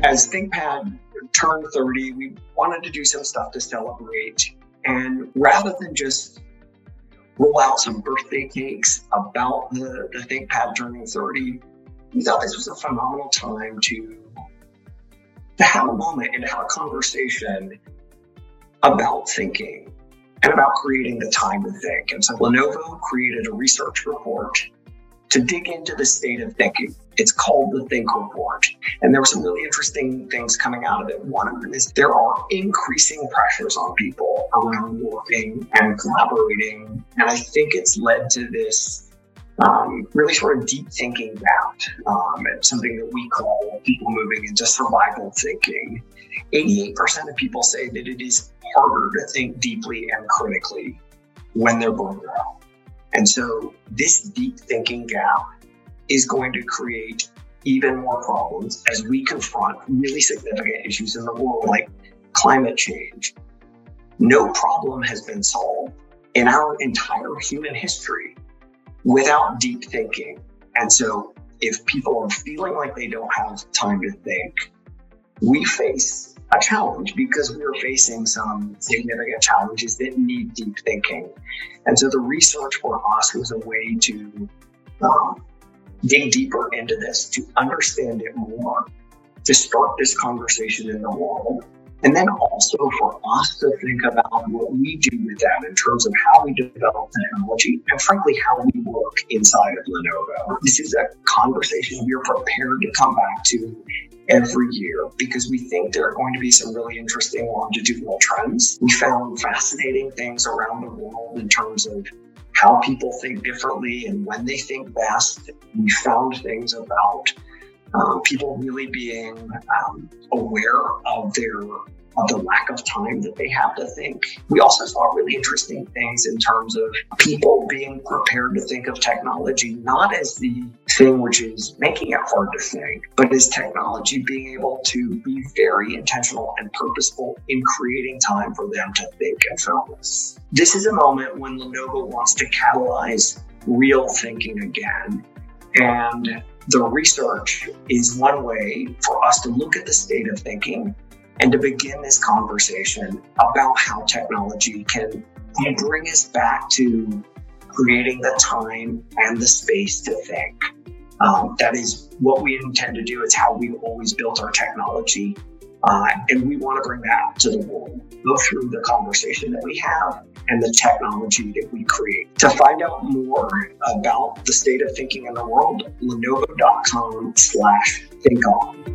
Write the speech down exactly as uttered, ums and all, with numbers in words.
As ThinkPad turned thirty, we wanted to do some stuff to celebrate. And rather than just roll out some birthday cakes about the, the ThinkPad turning thirty, we thought this was a phenomenal time to, to have a moment and have a conversation about thinking and about creating the time to think. And so Lenovo created a research report to dig into the state of thinking. It's called the Think Report. And there were some really interesting things coming out of it. One of them is there are increasing pressures on people around working and collaborating. And I think it's led to this um, really sort of deep thinking gap. Um, and something that we call people moving into survival thinking. eighty-eight percent of people say that it is harder to think deeply and critically when they're burned out. And so this deep thinking gap is going to create even more problems as we confront really significant issues in the world, like climate change. No problem has been solved in our entire human history without deep thinking. And so if people are feeling like they don't have time to think, we face a challenge because we're facing some significant challenges that need deep thinking. And so the research for us was a way to um, dig deeper into this, to understand it more, to start this conversation in the world, and then also for us to think about what we do with that in terms of how we develop technology and frankly how we work inside of Lenovo. This is a conversation we're prepared to come back to every year because we think there are going to be some really interesting longitudinal trends. We found fascinating things around the world in terms of how people think differently and when they think best. We found things about um, people really being um, aware of their of the lack of time that they have to think. We also saw really interesting things in terms of people being prepared to think of technology not as the thing which is making it hard to think, but as technology being able to be very intentional and purposeful in creating time for them to think and focus. This is a moment when Lenovo wants to catalyze real thinking again. And the research is one way for us to look at the state of thinking and to begin this conversation about how technology can bring us back to creating the time and the space to think. Um, that is what we intend to do. It's how we've always built our technology. Uh, and we want to bring that to the world, both through the conversation that we have and the technology that we create. To find out more about the state of thinking in the world, lenovo.com slash think on.